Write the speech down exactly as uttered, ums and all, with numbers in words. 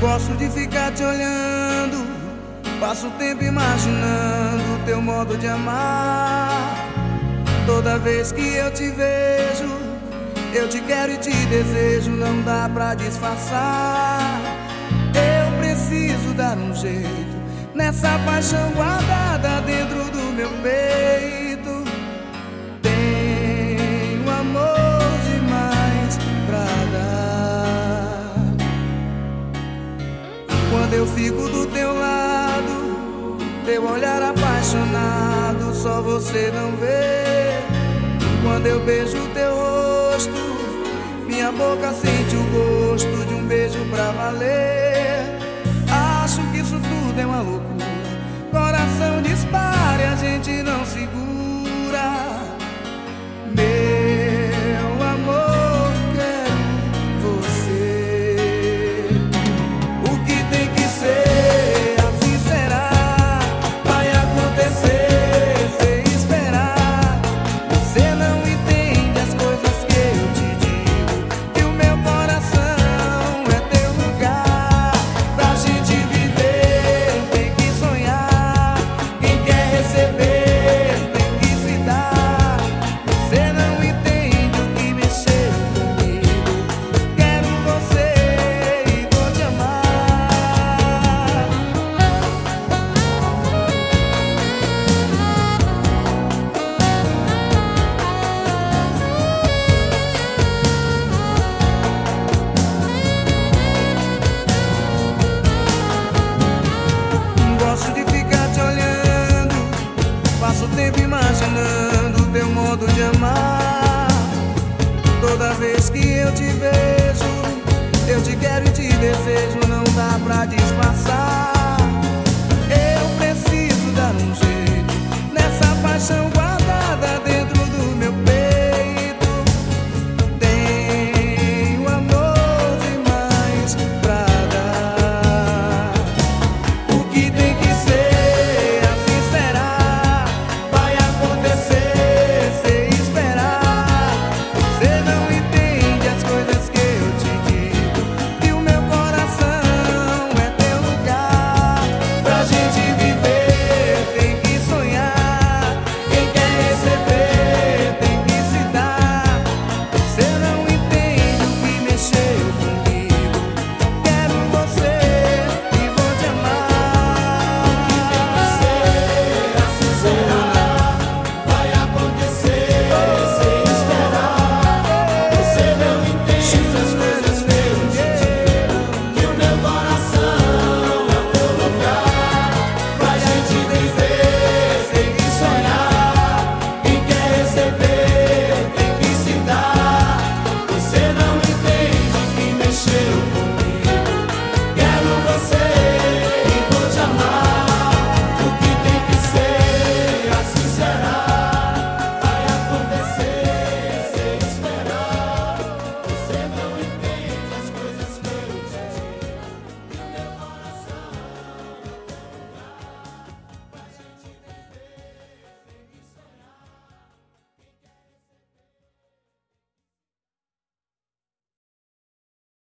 Gosto de ficar te olhando, passo o tempo imaginando teu modo de amar. Toda vez que eu te vejo, eu te quero e te desejo, não dá pra disfarçar. Eu preciso dar um jeito nessa paixão guardada dentro do meu peito. Tenho amor demais pra dar. Quando eu fico do teu lado, teu olhar apaixonado, só você não vê. Quando eu beijo teu rosto, minha boca sente o gosto de um beijo pra valer. Acho que isso tudo é uma loucura, coração dispara e a gente não segura. Meu amor, quero você. O que tem que ser, assim será. Vai acontecer sem esperar. Você não entende as coisas que eu te digo, que o meu coração é teu lugar. Pra gente viver tem que sonhar, quem quer receber tem que se dar. Você não entende o que mexeu comigo, quero você e vou te amar. Gosto de ficar te olhando, passo o tempo imaginando teu modo de amar. Toda vez que eu te vejo, eu te quero e te desejo, não dá pra disfarçar.